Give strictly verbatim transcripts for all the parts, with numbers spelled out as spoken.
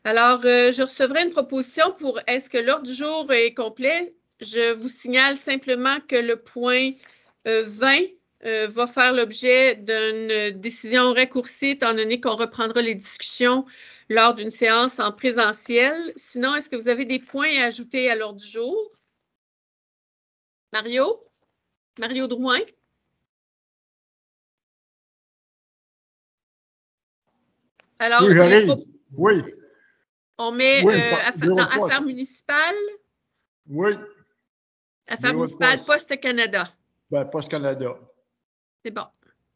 Alors, euh, je recevrai une proposition pour est-ce que l'ordre du jour est complet? Je vous signale simplement que le point euh, vingt euh, va faire l'objet d'une décision raccourcie, étant donné qu'on reprendra les discussions lors d'une séance en présentiel. Sinon, est-ce que vous avez des points à ajouter à l'ordre du jour? Mario? Mario Drouin? Alors, Oui, les j'arrive. pro- Oui, on met oui, euh, pa- affa- bureau dans de poste. Affaires municipales, Oui, Affaires bureau de municipales, poste. Poste Canada. Ben, Poste Canada. C'est bon.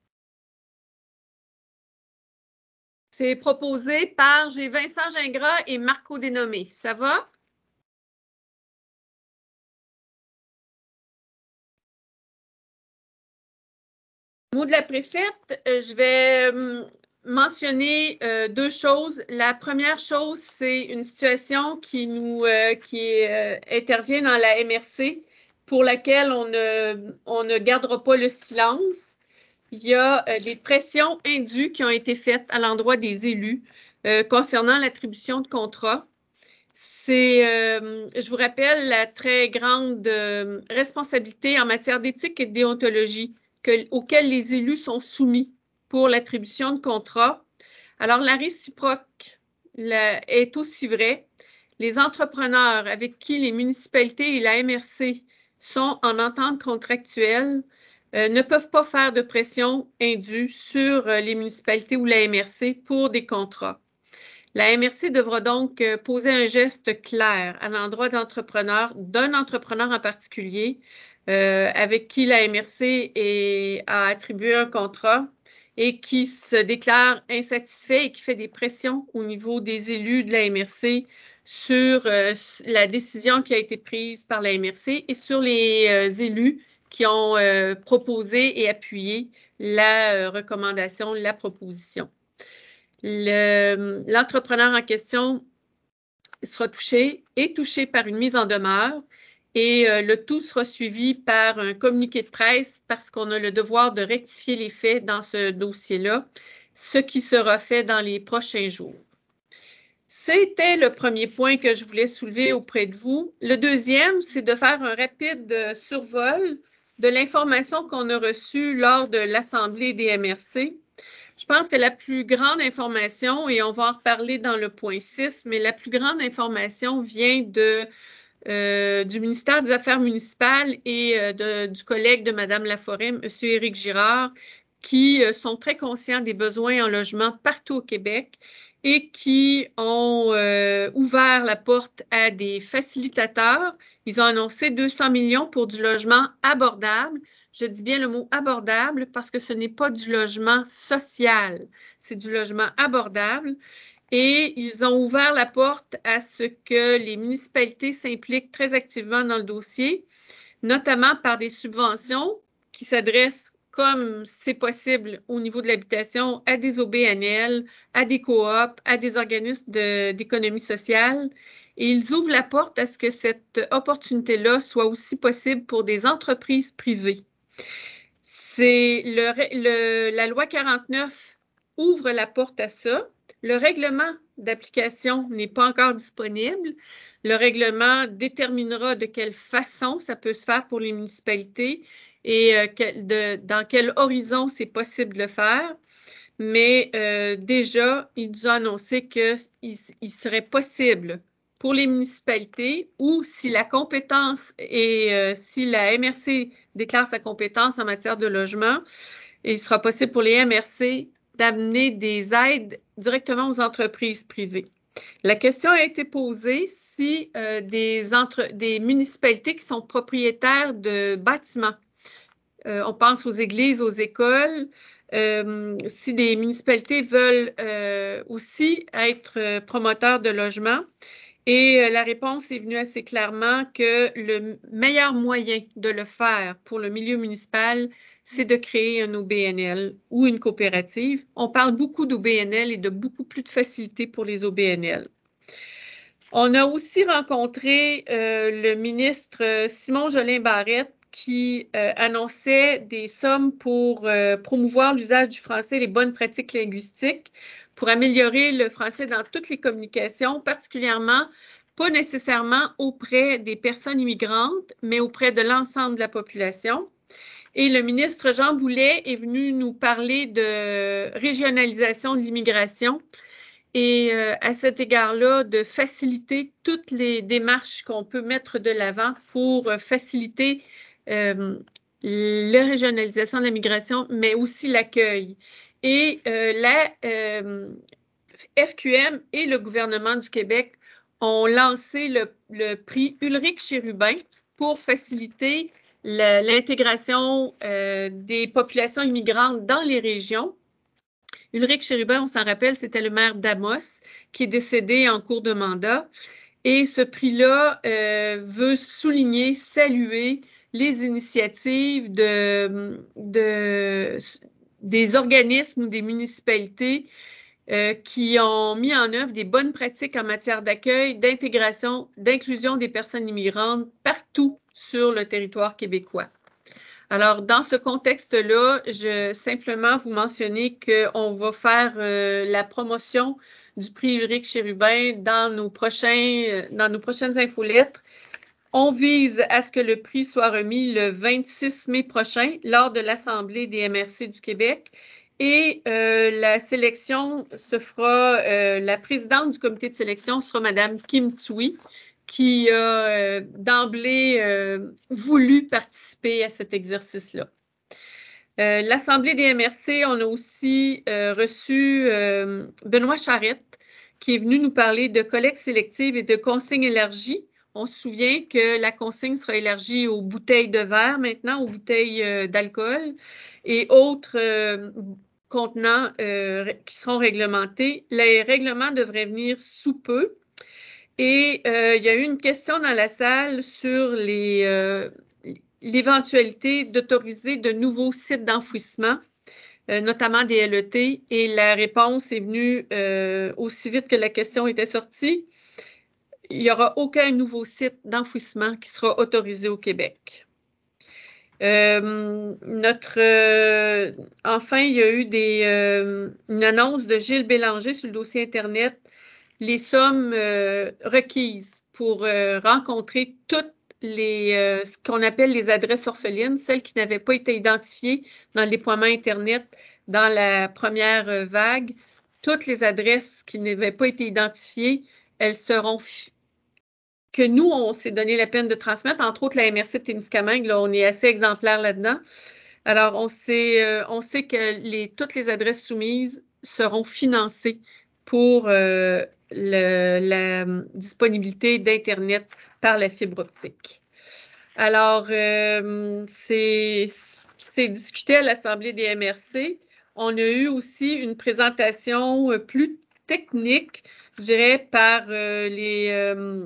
C'est proposé par j'ai Vincent Gingras et Marco Dénommé. Ça va? Mot de la préfète, euh, je vais euh, mentionner euh, deux choses. La première chose, c'est une situation qui nous euh, qui euh, intervient dans la M R C pour laquelle on ne, on ne gardera pas le silence. Il y a euh, des pressions indues qui ont été faites à l'endroit des élus euh, concernant l'attribution de contrats. C'est, euh, je vous rappelle, la très grande euh, responsabilité en matière d'éthique et de déontologie que, auxquelles les élus sont soumis pour l'attribution de contrats. Alors, la réciproque la, est aussi vraie. Les entrepreneurs avec qui les municipalités et la M R C sont en entente contractuelle euh, ne peuvent pas faire de pression indue sur euh, les municipalités ou la M R C pour des contrats. La M R C devra donc euh, poser un geste clair à l'endroit d'entrepreneurs, d'un entrepreneur en particulier, euh, avec qui la M R C est, a attribué un contrat et qui se déclare insatisfait et qui fait des pressions au niveau des élus de la M R C sur euh, la décision qui a été prise par la M R C et sur les euh, élus qui ont euh, proposé et appuyé la euh, recommandation, la proposition. Le, l'entrepreneur en question sera touché, est touché par une mise en demeure et euh, le tout sera suivi par un communiqué de presse parce qu'on a le devoir de rectifier les faits dans ce dossier-là, ce qui sera fait dans les prochains jours. C'était le premier point que je voulais soulever auprès de vous. Le deuxième, c'est de faire un rapide survol de l'information qu'on a reçue lors de l'Assemblée des M R C. Je pense que la plus grande information, et on va en reparler dans le point six, mais la plus grande information vient de, euh, du ministère des Affaires municipales et euh, de, du collègue de Mme Laforêt, M. Éric Girard, qui euh, sont très conscients des besoins en logement partout au Québec et qui ont euh, ouvert la porte à des facilitateurs. Ils ont annoncé deux cents millions pour du logement abordable. Je dis bien le mot abordable parce que ce n'est pas du logement social, c'est du logement abordable. Et ils ont ouvert la porte à ce que les municipalités s'impliquent très activement dans le dossier, notamment par des subventions qui s'adressent, comme c'est possible au niveau de l'habitation, à des O B N L, à des coops, à des organismes de, d'économie sociale. Et ils ouvrent la porte à ce que cette opportunité-là soit aussi possible pour des entreprises privées. C'est le, le, la loi quarante-neuf ouvre la porte à ça. Le règlement d'application n'est pas encore disponible. Le règlement déterminera de quelle façon ça peut se faire pour les municipalités et euh, que, de, dans quel horizon c'est possible de le faire. Mais euh, déjà, il nous a annoncé qu'il il serait possible pour les municipalités ou si la compétence et euh, si la M R C déclare sa compétence en matière de logement, il sera possible pour les M R C d'amener des aides directement aux entreprises privées. La question a été posée si euh, des, entre, des municipalités qui sont propriétaires de bâtiments, euh, on pense aux églises, aux écoles, euh, si des municipalités veulent euh, aussi être promoteurs de logements. Et euh, la réponse est venue assez clairement que le meilleur moyen de le faire pour le milieu municipal, c'est de créer un O B N L ou une coopérative. On parle beaucoup d'O B N L et de beaucoup plus de facilité pour les O B N L. On a aussi rencontré euh, le ministre Simon Jolin Barrette qui euh, annonçait des sommes pour euh, promouvoir l'usage du français et les bonnes pratiques linguistiques pour améliorer le français dans toutes les communications, particulièrement, pas nécessairement auprès des personnes immigrantes, mais auprès de l'ensemble de la population. Et le ministre Jean Boulet est venu nous parler de régionalisation de l'immigration et euh, à cet égard-là, de faciliter toutes les démarches qu'on peut mettre de l'avant pour euh, faciliter euh, la régionalisation de la migration, mais aussi l'accueil. Et euh, la euh, F Q M et le gouvernement du Québec ont lancé le, le prix Ulrich Chérubin pour faciliter l'intégration euh, des populations immigrantes dans les régions. Ulrich Chérubin, on s'en rappelle, c'était le maire d'Amos qui est décédé en cours de mandat. Et ce prix-là euh, veut souligner, saluer les initiatives de, de, des organismes ou des municipalités euh, qui ont mis en œuvre des bonnes pratiques en matière d'accueil, d'intégration, d'inclusion des personnes immigrantes partout sur le territoire québécois. Alors, dans ce contexte-là, je simplement vous mentionner qu'on va faire euh, la promotion du prix Ulrich Chérubin dans nos prochains, dans nos prochaines infolettres. On vise à ce que le prix soit remis le vingt-six mai prochain lors de l'Assemblée des M R C du Québec. Et euh, la sélection se fera, euh, la présidente du comité de sélection sera Madame Kim Tsui, qui a euh, d'emblée euh, voulu participer à cet exercice-là. Euh, L'Assemblée des M R C, on a aussi euh, reçu euh, Benoît Charette, qui est venu nous parler de collecte sélective et de consignes élargies. On se souvient que la consigne sera élargie aux bouteilles de verre maintenant, aux bouteilles euh, d'alcool et autres euh, contenants euh, qui seront réglementés. Les règlements devraient venir sous peu. Et euh, il y a eu une question dans la salle sur les, euh, l'éventualité d'autoriser de nouveaux sites d'enfouissement, euh, notamment des L E T. Et la réponse est venue euh, aussi vite que la question était sortie. Il n'y aura aucun nouveau site d'enfouissement qui sera autorisé au Québec. Euh, notre, euh, enfin, il y a eu des, euh, une annonce de Gilles Bélanger sur le dossier Internet, les sommes euh, requises pour euh, rencontrer toutes les, euh, ce qu'on appelle les adresses orphelines, celles qui n'avaient pas été identifiées dans le déploiement Internet dans la première euh, vague. Toutes les adresses qui n'avaient pas été identifiées, elles seront que nous, on s'est donné la peine de transmettre, entre autres la M R C de Témiscamingue, là, on est assez exemplaire là-dedans. Alors, on sait, euh, on sait que les, toutes les adresses soumises seront financées pour euh, le, la disponibilité d'Internet par la fibre optique. Alors, euh, c'est discuté à l'Assemblée des M R C. On a eu aussi une présentation plus technique, je dirais, par euh, les... Euh,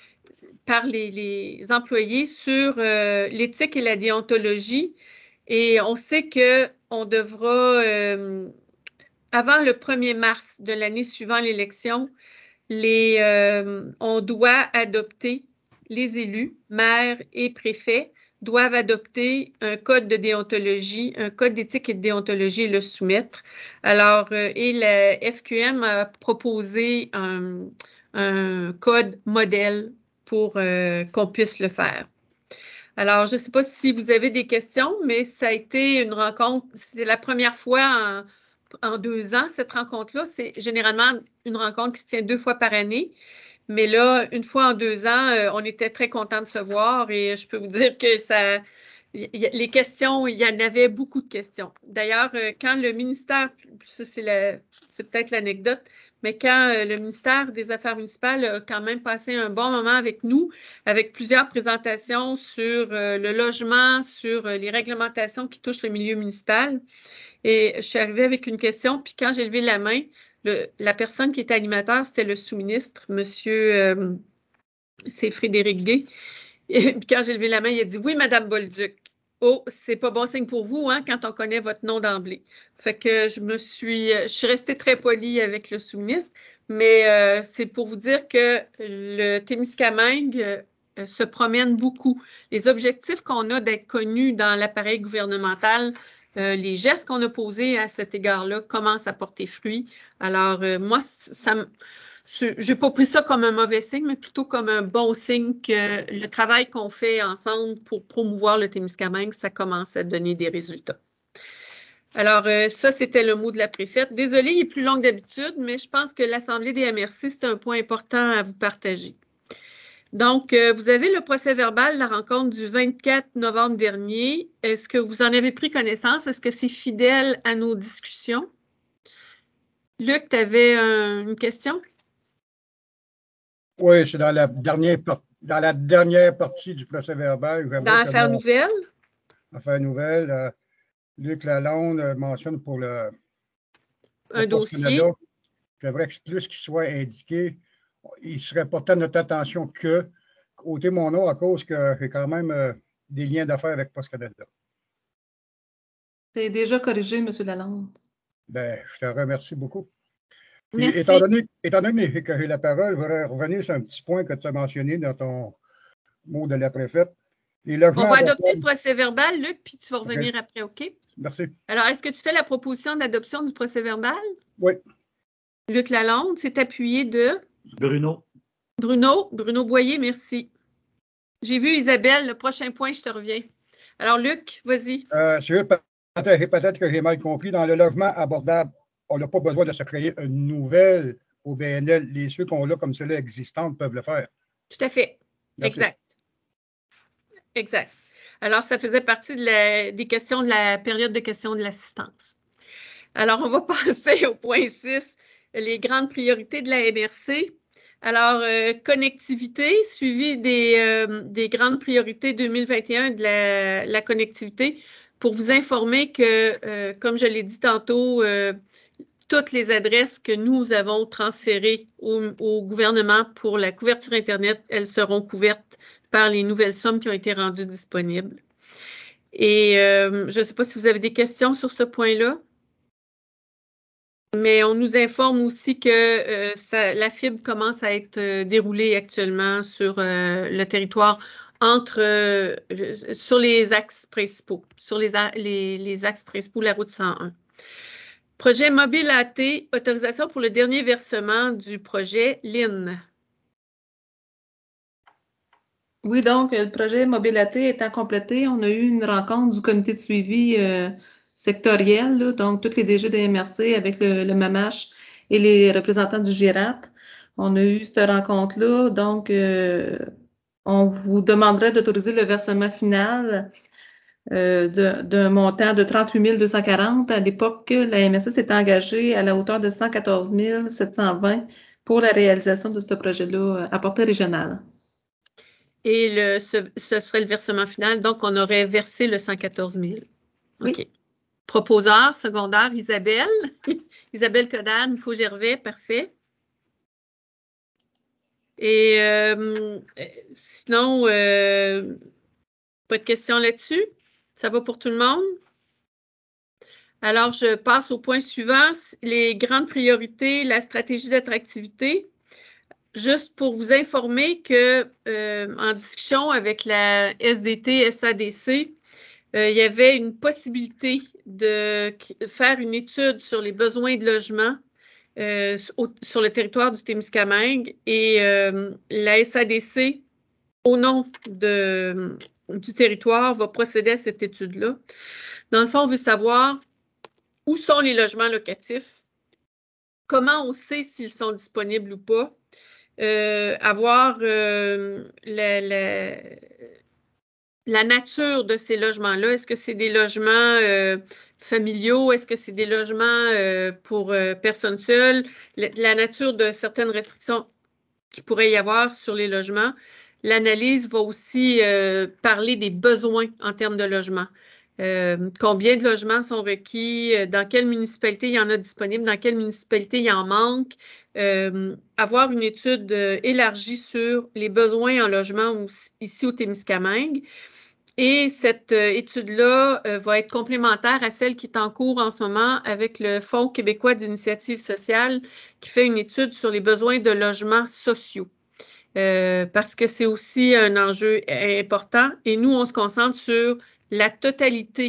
par les, les employés sur euh, l'éthique et la déontologie. Et on sait qu'on devra, euh, avant le premier mars de l'année suivant l'élection, les, euh, on doit adopter, les élus, maires et préfets, doivent adopter un code de déontologie, un code d'éthique et de déontologie et le soumettre. Alors, euh, et la F Q M a proposé un, un code modèle pour euh, qu'on puisse le faire. Alors, je ne sais pas si vous avez des questions, mais ça a été une rencontre, c'est la première fois en, en deux ans, cette rencontre-là. C'est généralement une rencontre qui se tient deux fois par année. Mais là, une fois en deux ans, euh, on était très contents de se voir et je peux vous dire que ça, y, y, les questions, il y en avait beaucoup de questions. D'ailleurs, euh, quand le ministère, ça c'est peut-être l'anecdote, mais quand euh, le ministère des Affaires municipales a quand même passé un bon moment avec nous, avec plusieurs présentations sur euh, le logement, sur euh, les réglementations qui touchent le milieu municipal. Et je suis arrivée avec une question, puis quand j'ai levé la main, le, la personne qui était animateur, c'était le sous-ministre, monsieur, euh, c'est Frédéric Gay. Et puis quand j'ai levé la main, il a dit « Oui, Madame Bolduc. » Oh, c'est pas bon signe pour vous, hein, quand on connaît votre nom d'emblée. Fait que je me suis, je suis restée très polie avec le sous-ministre, mais euh, c'est pour vous dire que le Témiscamingue euh, se promène beaucoup. Les objectifs qu'on a d'être connus dans l'appareil gouvernemental euh, les gestes qu'on a posés à cet égard-là commencent à porter fruit. Alors, euh, moi, ça me... j'ai pas pris ça comme un mauvais signe, mais plutôt comme un bon signe que le travail qu'on fait ensemble pour promouvoir le Témiscamingue, ça commence à donner des résultats. Alors, euh, ça, c'était le mot de la préfète. Désolée, il est plus long que d'habitude, mais je pense que l'Assemblée des M R C, c'est un point important à vous partager. Donc, euh, vous avez le procès-verbal de la rencontre du vingt-quatre novembre dernier. Est-ce que vous en avez pris connaissance? Est-ce que c'est fidèle à nos discussions? Luc, tu avais euh, une question? Oui, c'est dans la dernière, dans la dernière partie du procès-verbal. Dans l'affaire nouvelle? Affaire nouvelle. Euh, Luc Lalonde euh, mentionne pour le un dossier. J'aimerais que plus qu'il soit indiqué, il serait porté à notre attention que, ôter mon nom à cause que j'ai quand même euh, des liens d'affaires avec Post Canada. C'est déjà corrigé, M. Lalonde. Ben, je te remercie beaucoup. Puis, Merci. Étant donné, étant donné que j'ai la parole, je voudrais revenir sur un petit point que tu as mentionné dans ton mot de la préfète. Les logements On va adopter le procès-verbal, Luc, puis tu vas revenir okay. après, OK? Merci. Alors, est-ce que tu fais la proposition d'adoption du procès-verbal? Oui. Luc Lalonde, c'est appuyé de? Bruno. Bruno. Bruno Boyer, merci. J'ai vu Isabelle. Le prochain point, je te reviens. Alors, Luc, vas-y. Euh, c'est peut-être, peut-être que j'ai mal compris. Dans le logement abordable, on n'a pas besoin de se créer une nouvelle au B N L. Les ceux qu'on a comme ceux-là existantes peuvent le faire. Tout à fait. Merci. Exact. Exact. Alors, ça faisait partie de la, des questions de la période de questions de l'assistance. Alors, on va passer au point six, les grandes priorités de la M R C. Alors, euh, connectivité, suivi des, euh, des grandes priorités deux mille vingt et un de la, la connectivité, pour vous informer que, euh, comme je l'ai dit tantôt, euh, toutes les adresses que nous avons transférées au, au gouvernement pour la couverture Internet, elles seront couvertes par les nouvelles sommes qui ont été rendues disponibles. Et euh, je ne sais pas si vous avez des questions sur ce point-là. Mais on nous informe aussi que euh, ça, la fibre commence à être euh, déroulée actuellement sur euh, le territoire entre euh, sur les axes principaux, sur les, les, les axes principaux de la route cent un. Projet mobile A T, autorisation pour le dernier versement du projet L I N. Oui, donc le projet mobile A T étant complété, on a eu une rencontre du comité de suivi euh, sectoriel, là, donc toutes les D G de M R C avec le, le M A M H et les représentants du G I R A T. On a eu cette rencontre-là, donc euh, on vous demanderait d'autoriser le versement final euh, d'un montant de trente-huit mille deux cent quarante. À l'époque, la M R C s'est engagée à la hauteur de cent quatorze mille sept cent vingt pour la réalisation de ce projet-là à portée régionale. Et le, ce, ce serait le versement final, donc on aurait versé le cent quatorze mille. OK. Oui. Proposeur, secondaire, Isabelle. Isabelle Codard, Nico Gervais, parfait. Et euh, sinon, euh, pas de questions là-dessus? Ça va pour tout le monde? Alors, je passe au point suivant, les grandes priorités, la stratégie d'attractivité. Juste pour vous informer que euh, en discussion avec la S D T S A D C, euh, il y avait une possibilité de faire une étude sur les besoins de logement euh, au, sur le territoire du Témiscamingue et euh, la S A D C, au nom de, du territoire, va procéder à cette étude-là. Dans le fond, on veut savoir où sont les logements locatifs, comment on sait s'ils sont disponibles ou pas, euh, avoir euh, la, la, la nature de ces logements-là. Est-ce que c'est des logements euh, familiaux? Est-ce que c'est des logements euh, pour euh, personnes seules? La, la nature de certaines restrictions qu'il pourrait y avoir sur les logements. L'analyse va aussi euh, parler des besoins en termes de logement. Euh, combien de logements sont requis, euh, dans quelle municipalité il y en a disponible, dans quelle municipalité il y en manque, euh, avoir une étude euh, élargie sur les besoins en logement aussi, ici au Témiscamingue. Et cette euh, étude-là euh, va être complémentaire à celle qui est en cours en ce moment avec le Fonds québécois d'initiative sociale qui fait une étude sur les besoins de logements sociaux. Euh, parce que c'est aussi un enjeu important. Et nous, on se concentre sur la totalité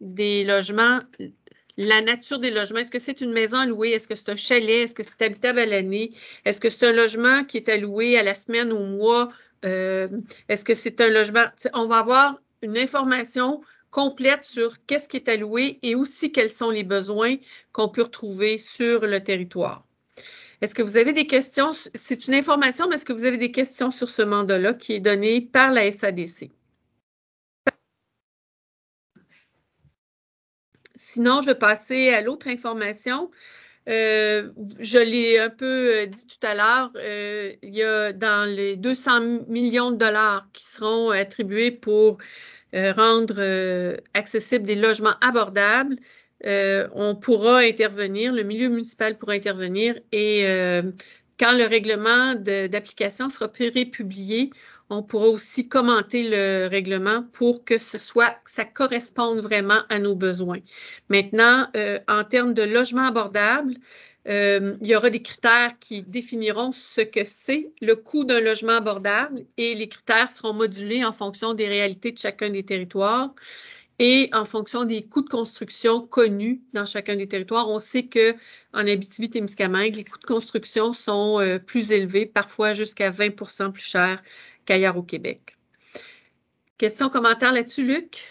des logements, la nature des logements. Est-ce que c'est une maison à louer? Est-ce que c'est un chalet? Est-ce que c'est habitable à l'année? Est-ce que c'est un logement qui est alloué à la semaine, au mois? Euh, est-ce que c'est un logement? On va avoir une information complète sur qu'est-ce qui est alloué et aussi quels sont les besoins qu'on peut retrouver sur le territoire. Est-ce que vous avez des questions? C'est une information, mais est-ce que vous avez des questions sur ce mandat-là qui est donné par la S A D C? Sinon, je vais passer à l'autre information. Euh, je l'ai un peu dit tout à l'heure, euh, il y a dans les deux cents millions de dollars qui seront attribués pour euh, rendre euh, accessibles des logements abordables. Euh, on pourra intervenir, le milieu municipal pourra intervenir et euh, quand le règlement d'application sera prépublié, on pourra aussi commenter le règlement pour que ce soit, que ça corresponde vraiment à nos besoins. Maintenant, euh, en termes de logement abordable, euh, il y aura des critères qui définiront ce que c'est le coût d'un logement abordable et les critères seront modulés en fonction des réalités de chacun des territoires et en fonction des coûts de construction connus dans chacun des territoires. On sait que en Abitibi-Témiscamingue, les coûts de construction sont euh, plus élevés, parfois jusqu'à vingt pour cent plus chers qu'ailleurs au Québec. Questions, commentaires là-dessus, Luc?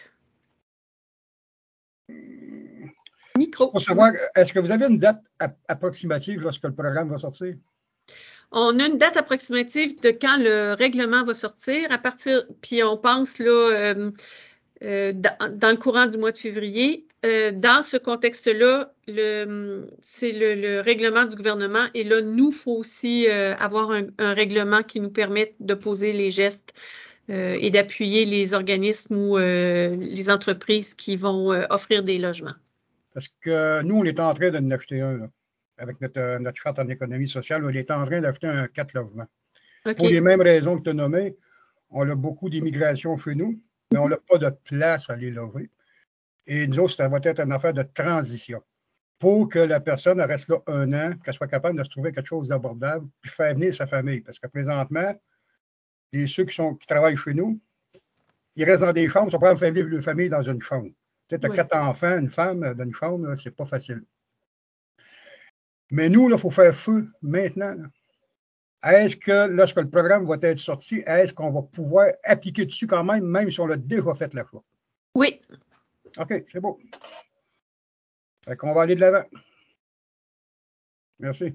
Micro. Pour savoir, est-ce que vous avez une date approximative lorsque le programme va sortir? On a une date approximative de quand le règlement va sortir, à partir, puis on pense là, euh, euh, dans, dans le courant du mois de février. Euh, dans ce contexte-là, le, c'est le, le règlement du gouvernement et là, nous, il faut aussi euh, avoir un, un règlement qui nous permette de poser les gestes euh, et d'appuyer les organismes ou euh, les entreprises qui vont euh, offrir des logements. Parce que nous, on est en train d'en acheter un, là. Avec notre, notre charte en économie sociale, on est en train d'acheter un quatre logements. Okay. Pour les mêmes raisons que tu as nommées, on a beaucoup d'immigration chez nous, mais on n'a pas de place à les loger. Et nous autres, ça va être une affaire de transition. Pour que la personne reste là un an, qu'elle soit capable de se trouver quelque chose d'abordable, puis faire venir sa famille. Parce que présentement, les, ceux qui, sont, qui travaillent chez nous, ils restent dans des chambres, ils sont prêts à faire vivre leur famille dans une chambre. Tu sais, tu as oui. quatre enfants, une femme dans une chambre, c'est pas facile. Mais nous, il faut faire feu maintenant. Est-ce que, lorsque le programme va être sorti, est-ce qu'on va pouvoir appliquer dessus quand même, même si on l'a déjà fait la fois? Oui. OK, c'est beau. Fait qu'on va aller de l'avant. Merci.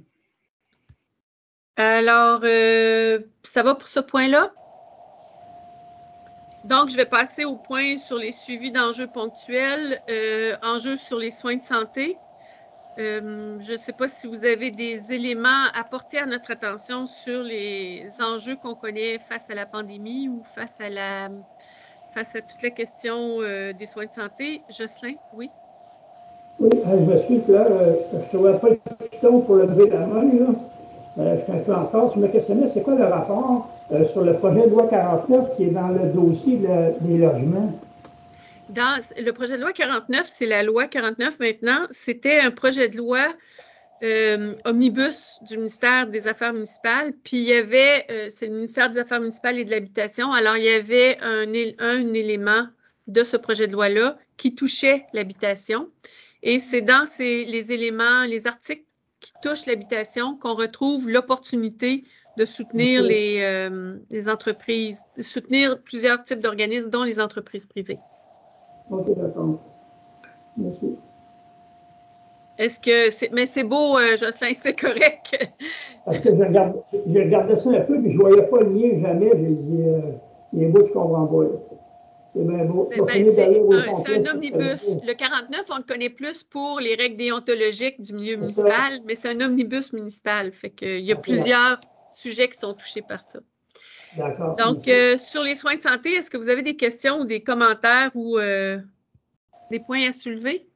Alors, euh, ça va pour ce point-là? Donc, je vais passer au point sur les suivis d'enjeux ponctuels, euh, enjeux sur les soins de santé. Euh, je ne sais pas si vous avez des éléments à porter à notre attention sur les enjeux qu'on connaît face à la pandémie ou face à la face à toute la question euh, des soins de santé. Jocelyn, oui? Oui, je me suis là, euh, je ne trouvais pas le piton pour lever la main, là. Euh, je suis un peu en retard. Je me questionnais, c'est quoi le rapport euh, sur le projet de loi quarante-neuf qui est dans le dossier de la, des logements? Dans le projet de loi quarante-neuf, c'est la loi quarante-neuf maintenant. C'était un projet de loi euh, omnibus du ministère des Affaires municipales. Puis il y avait, euh, c'est le ministère des Affaires municipales et de l'Habitation. Alors il y avait un, un élément de ce projet de loi-là qui touchait l'habitation. Et c'est dans ces, les éléments, les articles qui touchent l'habitation qu'on retrouve l'opportunité de soutenir okay. les, euh, les entreprises, de soutenir plusieurs types d'organismes, dont les entreprises privées. OK, d'accord. Merci. Est-ce que c'est. Mais c'est beau, euh, Jocelyn, c'est correct. Parce que je regardais, je regardais ça un peu, puis je ne voyais pas le lien jamais. J'ai dit, euh, il est beau, je ne comprends pas. C'est bien beau. Ben, ben, c'est un, un omnibus. Le quarante-neuf, on le connaît plus pour les règles déontologiques du milieu municipal, mais c'est un omnibus municipal. Fait qu'il y a okay. plusieurs sujets qui sont touchés par ça. D'accord. Donc, euh, sur les soins de santé, est-ce que vous avez des questions ou des commentaires ou euh, des points à soulever?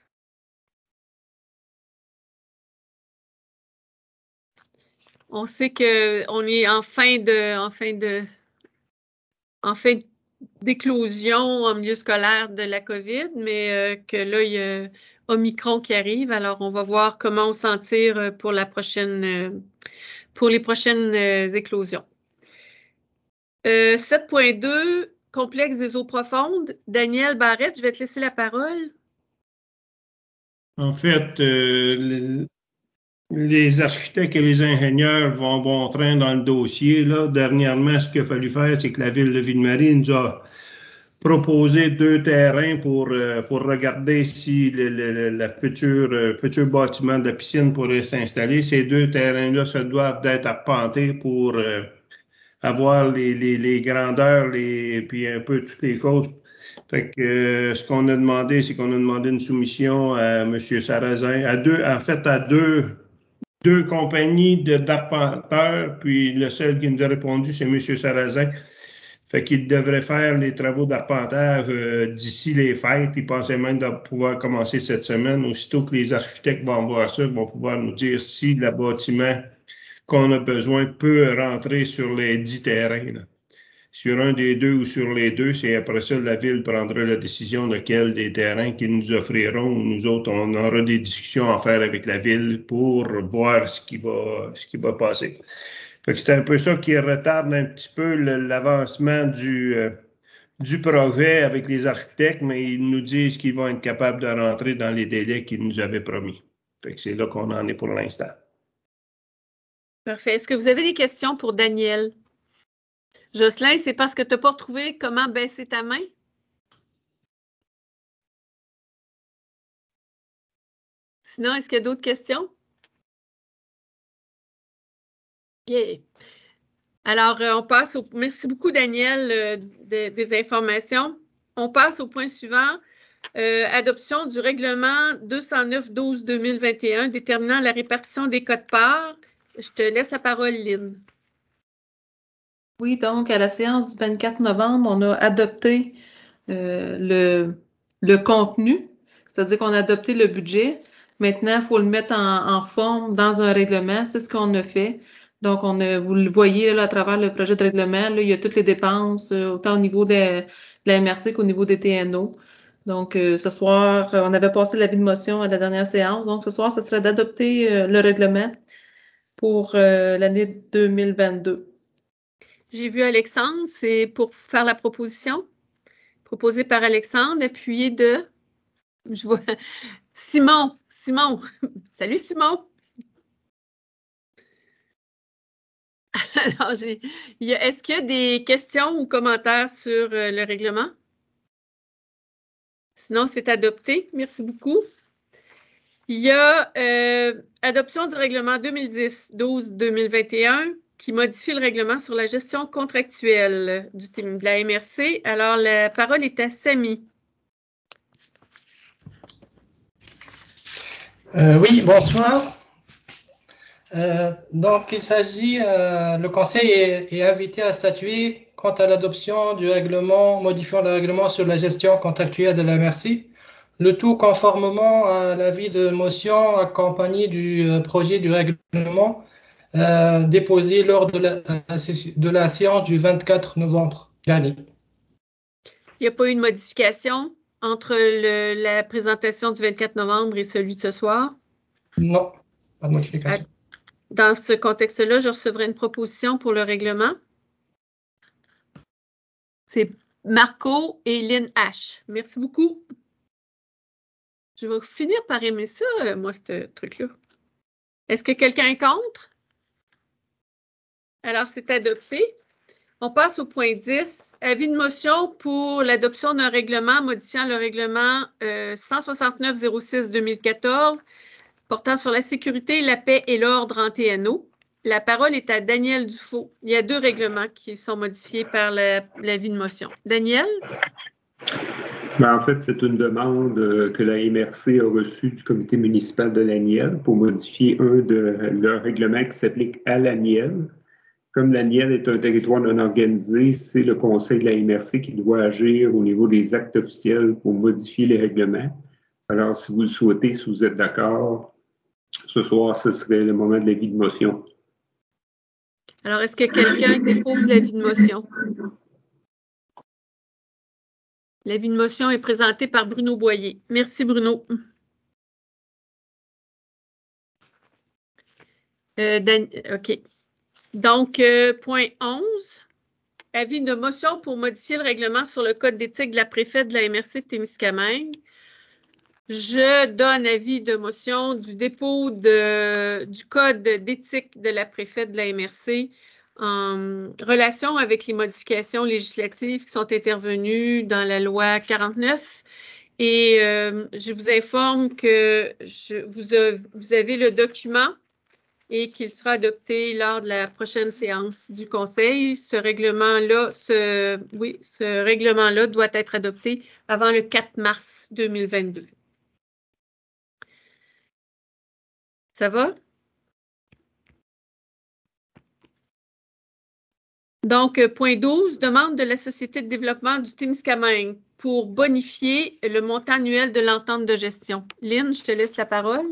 On sait qu'on est en fin de, en fin de, en fin d'éclosion en milieu scolaire de la COVID, mais euh, que là, il y a Omicron qui arrive. Alors, on va voir comment on s'en tire pour la prochaine, euh, pour les prochaines euh, éclosions. Euh, sept point deux, complexe des eaux profondes. Daniel Barrette, je vais te laisser la parole. En fait, euh, les, les architectes et les ingénieurs vont bon train dans le dossier. Là. Dernièrement, ce qu'il a fallu faire, c'est que la ville de Ville-Marie nous a proposé deux terrains pour, euh, pour regarder si le, le, le futur, euh, futur bâtiment de la piscine pourrait s'installer. Ces deux terrains-là se doivent d'être arpentés pour euh, avoir les, les, les grandeurs, les, puis un peu toutes les choses. Fait que euh, ce qu'on a demandé, c'est qu'on a demandé une soumission à M. Sarrazin, à deux, en fait, à deux, deux compagnies de, d'arpenteurs, puis le seul qui nous a répondu, c'est M. Sarrazin. Fait qu'il devrait faire les travaux d'arpentage euh, d'ici les fêtes. Il pensait même de pouvoir commencer cette semaine. Aussitôt que les architectes vont voir ça, ils vont pouvoir nous dire si le bâtiment qu'on a besoin peut rentrer sur les dix terrains. Là. Sur un des deux ou sur les deux, c'est après ça la ville prendra la décision de quel des terrains qu'ils nous offriront. Nous autres, on aura des discussions à faire avec la ville pour voir ce qui va, ce qui va passer. Fait que c'est un peu ça qui retarde un petit peu le, l'avancement du, euh, du projet avec les architectes, mais ils nous disent qu'ils vont être capables de rentrer dans les délais qu'ils nous avaient promis. Fait que c'est là qu'on en est pour l'instant. Parfait. Est-ce que vous avez des questions pour Daniel? Jocelyn, c'est parce que tu n'as pas retrouvé comment baisser ta main? Sinon, est-ce qu'il y a d'autres questions? Yeah. Alors, euh, on passe au... Merci beaucoup, Daniel, euh, de, des informations. On passe au point suivant. Euh, adoption du règlement deux cent neuf douze deux mille vingt et un déterminant la répartition des quotes-parts. Je te laisse la parole, Lynn. Oui, donc à la séance du vingt-quatre novembre, on a adopté euh, le, le contenu, c'est-à-dire qu'on a adopté le budget. Maintenant, il faut le mettre en, en forme dans un règlement. C'est ce qu'on a fait. Donc, on a, vous le voyez là, à travers le projet de règlement, là, il y a toutes les dépenses, euh, autant au niveau de, de la M R C qu'au niveau des T N O. Donc, euh, ce soir, on avait passé l'avis de motion à la dernière séance. Donc, ce soir, ce serait d'adopter euh, le règlement pour euh, l'année deux mille vingt-deux. J'ai vu Alexandre, c'est pour faire la proposition. Proposée par Alexandre, appuyée de... Je vois... Simon. Simon. Salut, Simon. Alors, j'ai... Il y a... Est-ce qu'il y a des questions ou commentaires sur euh, le règlement? Sinon, c'est adopté. Merci beaucoup. Il y a euh, adoption du règlement deux mille dix douze deux mille vingt et un qui modifie le règlement sur la gestion contractuelle du, de la M R C. Alors, la parole est à Samy. Euh, oui, bonsoir. Euh, donc, il s'agit, euh, le Conseil est, est invité à statuer quant à l'adoption du règlement, modifiant le règlement sur la gestion contractuelle de la M R C, le tout conformément à l'avis de motion accompagné du euh, projet du règlement euh, déposé lors de la, de la séance du vingt-quatre novembre dernier. Il n'y a pas eu de modification entre le, la présentation du vingt-quatre novembre et celui de ce soir? Non, pas de modification. Dans ce contexte-là, je recevrai une proposition pour le règlement. C'est Marco et Lynn H. Merci beaucoup. Je vais finir par aimer ça, moi, ce truc-là. Est-ce que quelqu'un est contre? Alors, c'est adopté. On passe au point dix. Avis de motion pour l'adoption d'un règlement modifiant le règlement euh, cent soixante-neuf zéro six deux mille quatorze portant sur la sécurité, la paix et l'ordre en T N O. La parole est à Daniel Dufault. Il y a deux règlements qui sont modifiés par l'avis de motion. Daniel? Ben, en fait, c'est une demande euh, que la M R C a reçue du comité municipal de l'Aniel pour modifier un de leurs règlements qui s'applique à l'Aniel. Comme l'Aniel est un territoire non organisé, c'est le conseil de la M R C qui doit agir au niveau des actes officiels pour modifier les règlements. Alors, si vous le souhaitez, si vous êtes d'accord, ce soir, ce serait le moment de l'avis de motion. Alors, est-ce que quelqu'un dépose l'avis de motion? L'avis de motion est présenté par Bruno Boyer. Merci, Bruno. Euh, Dan... OK. Donc, euh, point onze. avis de motion pour modifier le règlement sur le code d'éthique de la préfète de la M R C de Témiscamingue. Je donne avis de motion du dépôt de, du code d'éthique de la préfète de la M R C en relation avec les modifications législatives qui sont intervenues dans la loi quarante-neuf. Et euh, je vous informe que je, vous, a, vous avez le document et qu'il sera adopté lors de la prochaine séance du Conseil. Ce règlement-là, ce, oui, ce règlement-là doit être adopté avant le quatre mars deux mille vingt-deux. Ça va? Donc, point douze, demande de la Société de développement du Témiscamingue pour bonifier le montant annuel de l'entente de gestion. Lynn, je te laisse la parole.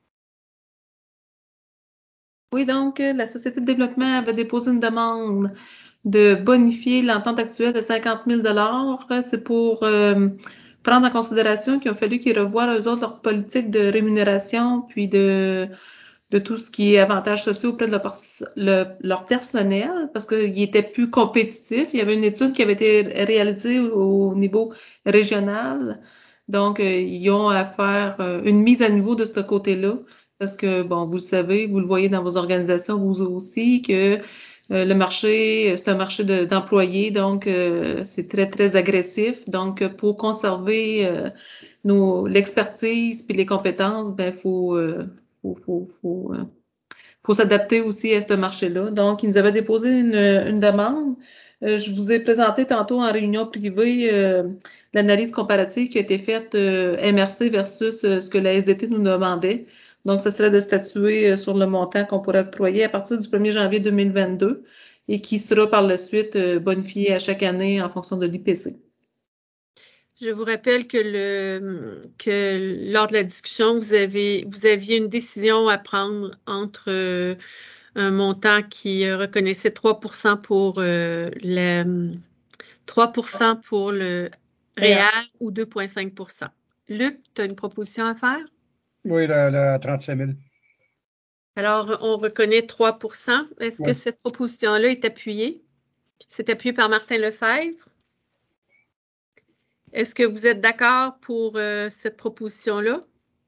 Oui, donc, la Société de développement avait déposé une demande de bonifier l'entente actuelle de cinquante mille dollars. C'est pour euh, prendre en considération qu'il a fallu qu'ils revoient, eux autres, leur politique de rémunération, puis de... de tout ce qui est avantages sociaux auprès de leur, le, leur personnel, parce qu'ils étaient plus compétitifs. Il y avait une étude qui avait été réalisée au, au niveau régional. Donc, euh, ils ont à faire euh, une mise à niveau de ce côté-là, parce que, bon, vous le savez, vous le voyez dans vos organisations, vous aussi, que euh, le marché, c'est un marché de, d'employés, donc euh, c'est très, très agressif. Donc, pour conserver euh, nos l'expertise puis les compétences, ben, faut... Euh, faut, faut, faut, euh, faut s'adapter aussi à ce marché-là. Donc, ils nous avaient déposé une, une demande. Euh, je vous ai présenté tantôt en réunion privée euh, l'analyse comparative qui a été faite euh, M R C versus euh, ce que la S D T nous demandait. Donc, ce serait de statuer euh, sur le montant qu'on pourrait octroyer à partir du premier janvier deux mille vingt-deux et qui sera par la suite euh, bonifié à chaque année en fonction de l'I P C. Je vous rappelle que, le, que lors de la discussion, vous, avez, vous aviez une décision à prendre entre euh, un montant qui euh, reconnaissait trois pour cent pour euh, le trois pour cent pour le réel ou deux virgule cinq pour cent. Luc, tu as une proposition à faire? Oui, la, la trente-cinq mille. Alors, on reconnaît trois pour cent. Est-ce Oui. que cette proposition-là est appuyée? C'est appuyé par Martin Lefebvre. Est-ce que vous êtes d'accord pour euh, cette proposition-là?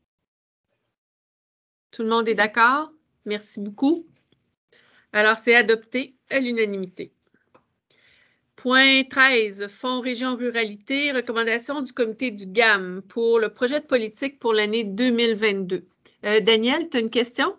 Tout le monde est d'accord? Merci beaucoup. Alors, c'est adopté à l'unanimité. Point treize, Fonds Région Ruralité, recommandation du comité du G A M pour le projet de politique pour l'année deux mille vingt-deux. Euh, Daniel, tu as une question?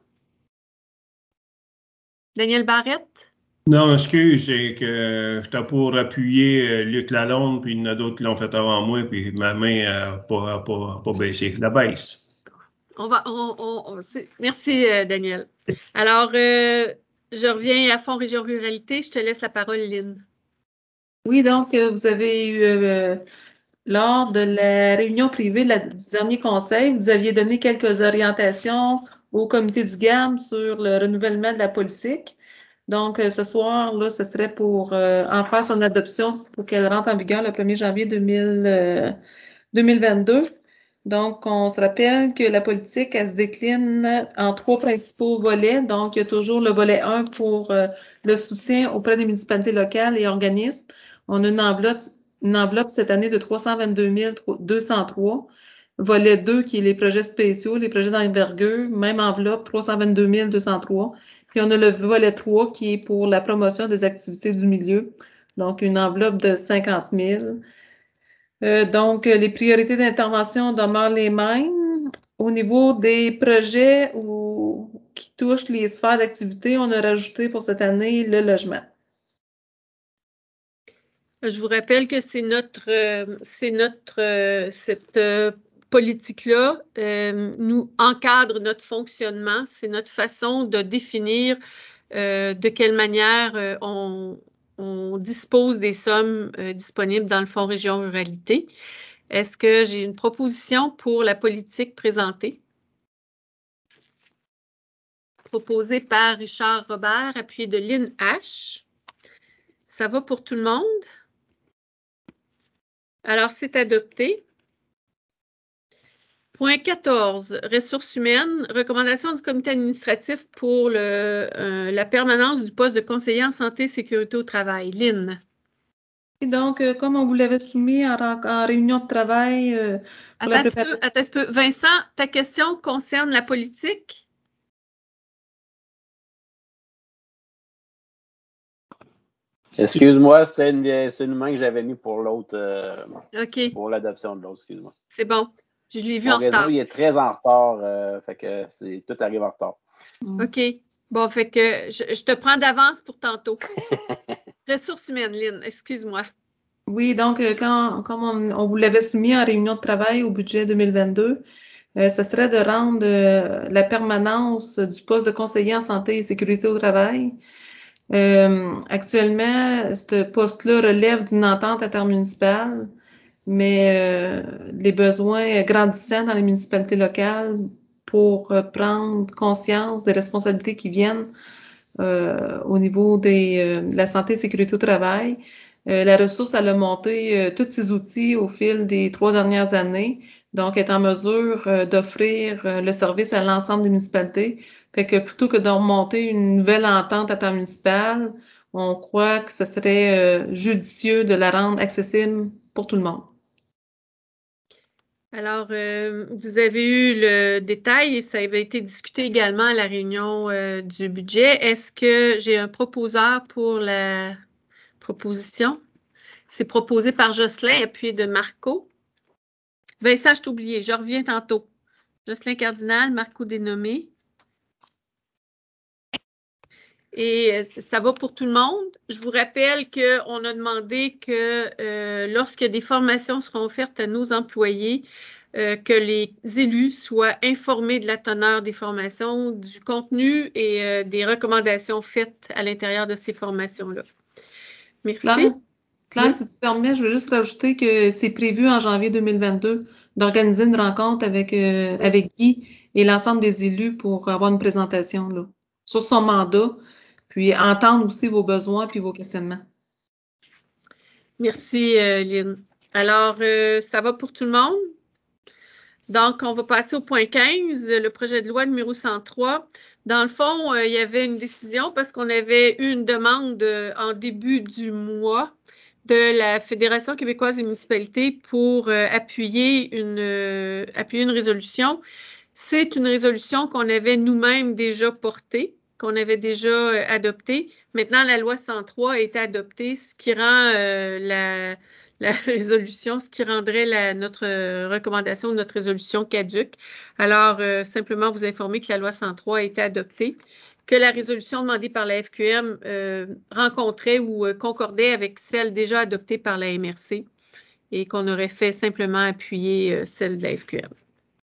Daniel Barrette? Non, excuse, c'est que j'étais pour appuyer Luc Lalonde, puis il y en a d'autres qui l'ont fait avant moi, puis ma main n'a pas, pas, pas baissé. La baisse. On va, on, on, on, merci, euh, Daniel. Alors, euh, je reviens à Fonds Région Ruralité. Je te laisse la parole, Lynn. Oui, donc, euh, vous avez eu, euh, lors de la réunion privée de la, du dernier conseil, vous aviez donné quelques orientations au comité du G A M sur le renouvellement de la politique. Donc, euh, ce soir, là, ce serait pour euh, en faire son adoption pour qu'elle rentre en vigueur le premier janvier deux mille vingt-deux. Donc, on se rappelle que la politique, elle se décline en trois principaux volets. Donc, il y a toujours le volet un pour euh, le soutien auprès des municipalités locales et organismes. On a une enveloppe, une enveloppe cette année de trois cent vingt-deux mille deux cent trois. Volet deux, qui est les projets spéciaux, les projets d'envergure, même enveloppe, trois cent vingt-deux mille deux cent trois. Puis on a le volet trois, qui est pour la promotion des activités du milieu. Donc, une enveloppe de cinquante mille. Euh, donc, les priorités d'intervention demeurent les mêmes. Au niveau des projets où, qui touchent les sphères d'activité, on a rajouté pour cette année le logement. Je vous rappelle que c'est notre, euh, c'est notre, euh, cette euh, politique-là euh, nous encadre notre fonctionnement. C'est notre façon de définir euh, de quelle manière euh, on, on dispose des sommes euh, disponibles dans le Fonds Région Ruralité. Est-ce que j'ai une proposition pour la politique présentée? Proposée par Richard Robert, appuyée de Lynn H. Ça va pour tout le monde? Alors, c'est adopté. Point quatorze, ressources humaines, recommandation du comité administratif pour le, euh, la permanence du poste de conseiller en santé et sécurité au travail. Lynn. Et donc, euh, comme on vous l'avait soumis en, en réunion de travail euh, pour attends la préparation... Attends un peu. Vincent, ta question concerne la politique? Excuse-moi, c'était une, c'est une main que j'avais mis pour l'autre, euh, OK. pour l'adoption de l'autre, excuse-moi. C'est bon. Je l'ai vu Mon en réseau, retard. il est très en retard, euh, fait que c'est, tout arrive en retard. OK. Bon, fait que je, je te prends d'avance pour tantôt. Ressources humaines, Lynn, excuse-moi. Oui, donc, euh, quand, comme on, on vous l'avait soumis en réunion de travail au budget deux mille vingt-deux, euh, ce serait de rendre euh, la permanence du poste de conseiller en santé et sécurité au travail. Euh, actuellement, ce poste-là relève d'une entente intermunicipale, mais euh, les besoins grandissant dans les municipalités locales pour euh, prendre conscience des responsabilités qui viennent euh, au niveau des, euh, de la santé et sécurité au travail. Euh, la ressource, elle a monté euh, tous ses outils au fil des trois dernières années, donc est en mesure euh, d'offrir euh, le service à l'ensemble des municipalités. Fait que plutôt que de remonter une nouvelle entente intermunicipale, on croit que ce serait euh, judicieux de la rendre accessible pour tout le monde. Alors, euh, vous avez eu le détail et ça avait été discuté également à la réunion euh, du budget. Est-ce que j'ai un proposeur pour la proposition? C'est proposé par Jocelyn, appuyé de Marco. Vincent, je t'ai oublié, je reviens tantôt. Jocelyn Cardinal, Marco dénommé. Et euh, ça va pour tout le monde. Je vous rappelle qu'on a demandé que euh, lorsque des formations seront offertes à nos employés, euh, que les élus soient informés de la teneur des formations, du contenu et euh, des recommandations faites à l'intérieur de ces formations-là. Merci. Claire, Claire, Oui. si tu permets, je veux juste rajouter que c'est prévu en janvier deux mille vingt-deux d'organiser une rencontre avec, euh, avec Guy et l'ensemble des élus pour avoir une présentation là, sur son mandat, puis entendre aussi vos besoins puis vos questionnements. Merci, euh, Lynn. Alors, euh, ça va pour tout le monde? Donc, on va passer au point quinze, le projet de loi numéro cent trois. Dans le fond, euh, il y avait une décision parce qu'on avait eu une demande euh, en début du mois de la Fédération québécoise des municipalités pour euh, appuyer une, euh, appuyer une résolution. C'est une résolution qu'on avait nous-mêmes déjà portée, qu'on avait déjà euh, adoptée. Maintenant, la loi cent trois a été adoptée, ce qui rend euh, la la résolution, ce qui rendrait la, notre recommandation, notre résolution caduque. Alors, euh, simplement vous informer que la loi cent trois a été adoptée, que la résolution demandée par la F Q M euh, rencontrait ou euh, concordait avec celle déjà adoptée par la M R C et qu'on aurait fait simplement appuyer euh, celle de la F Q M.